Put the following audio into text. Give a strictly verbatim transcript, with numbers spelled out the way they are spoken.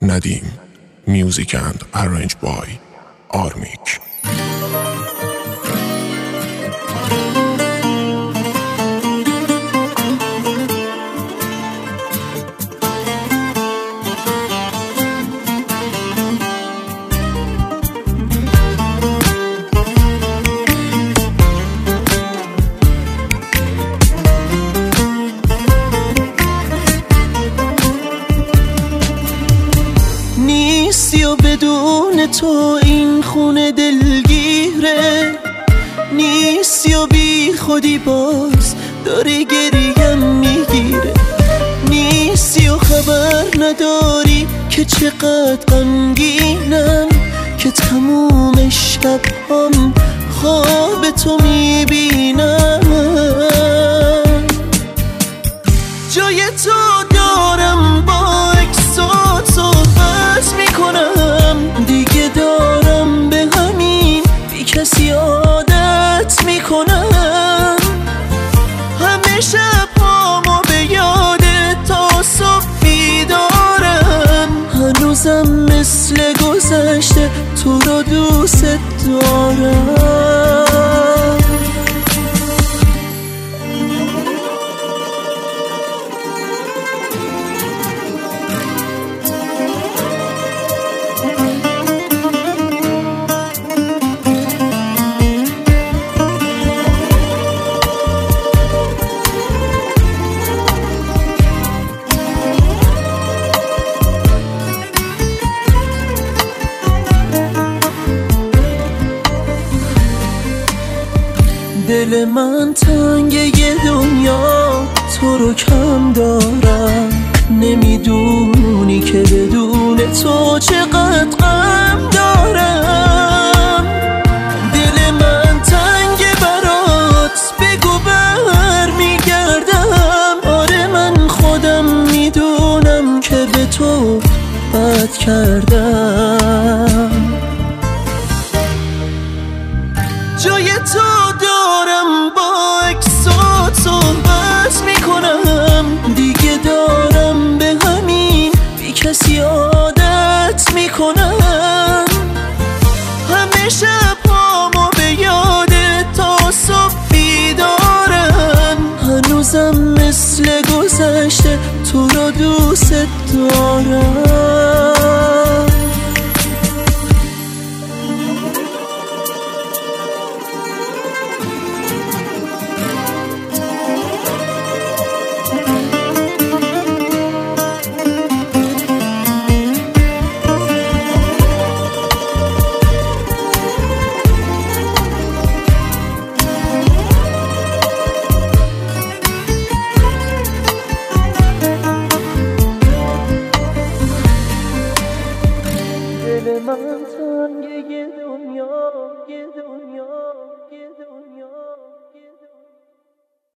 Nadim. Music and arranged by Armik. نیستی و بدون تو این خونه دلگیره، نیستی و بی خودی باز داری گریم میگیره، نیستی و خبر نداری که چقدر غمگینم، که تموم شب هم خواب تو میبینم. جای تو دارم با اکسات صحبت میکنم، دیگه دارم به همین بی کسی عادت میکنم. همه شب پامو به یاد تا صبح بیدارم، هنوزم مثل گذشته تو رو دوست دارم. دل من تنگ یه دنیا تو رو کم دارم، نمیدونی که بدون تو چقدر غم دارم. دل من تنگ برات بگو بر میگردم، آره من خودم میدونم که به تو بد کردم. جای تو دارم با اکسات صحبت میکنم، دیگه دارم به همین بی کسی عادت میکنم. همه شب پامو به یاد تا صبح بیدارم، هنوزم مثل گذشته تو رو دوست دارم. دل من تنگ یه دنیا، یه دنیا، یه دنیا.